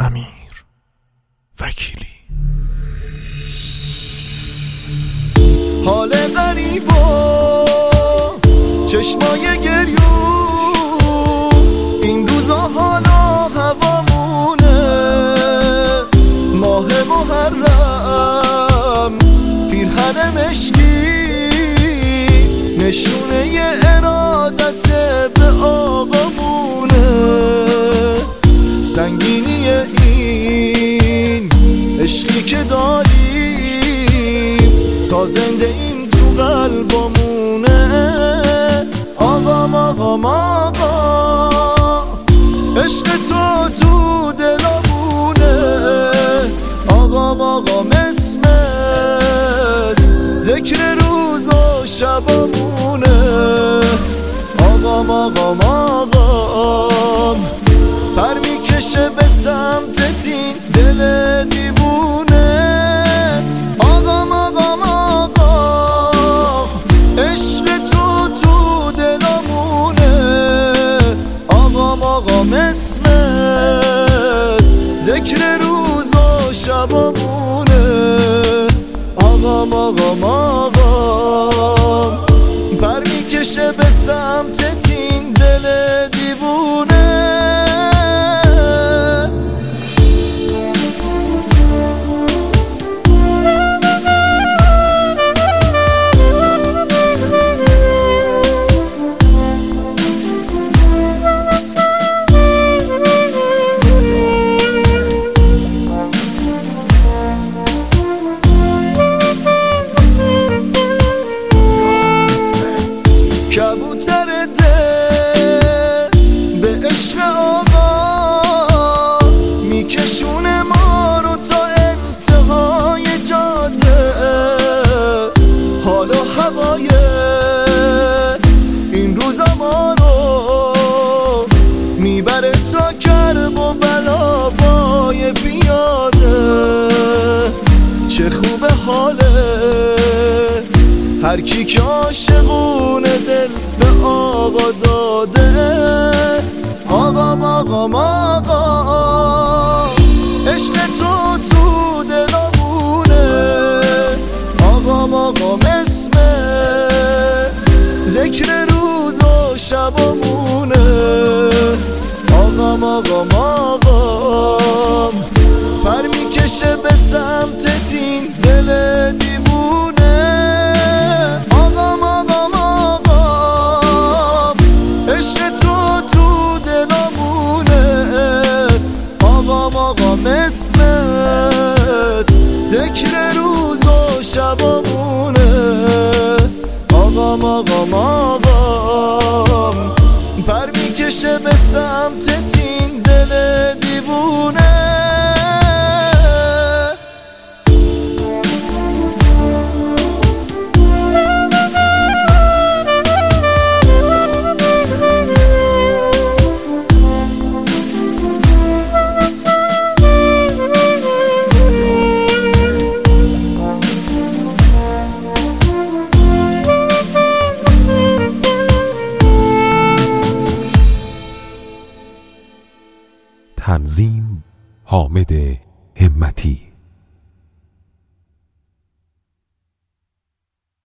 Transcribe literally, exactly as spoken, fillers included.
امیر وکیلی. حال غریبا چشمای گریون این روزا حالا هوامونه، ماه محرم پیرهن مشکی نشونه ی ارادت به آقامونه، سنگینی این عشقی که داریم تا زنده این تو قلبمونه. آقام آقام آقا عشق تو تو دلمونه، آقام آقام اسمت ذکر روز و شبمونه. آقام آقام آقام پر میکشه به سمت تین دل دیوونه. آقام آقام آقام عشق تو تو دلمونه، آقام آقام اسمت ذکر روز و شبمونه. آقام آقام آقام پر میکشه به سمت تین دل دیوونه. کبوتر ده به عشق آقا میکشونه ما رو تا انتهای جاده. حال و هوای این روزا ما رو میبره تا کرب و بلابای پیاده. چه خوب حاله هر کی که عاشقونه دل به آقا داده. آقام آقام آقا عشق تو تو دلمونه، آقام آقام اسمت ذکر روز و شبمونه. آقام آقام آقام پر میکشه به سمت تین دل دیوونه. آقام آقام آقام عشق تو تو دلمونه، آقام آقام اسمت ذکر روز و شبمونه. آقام آقام آقام پر میکشه به سمت تین دل دیوونه. تنظیم حامد همتی.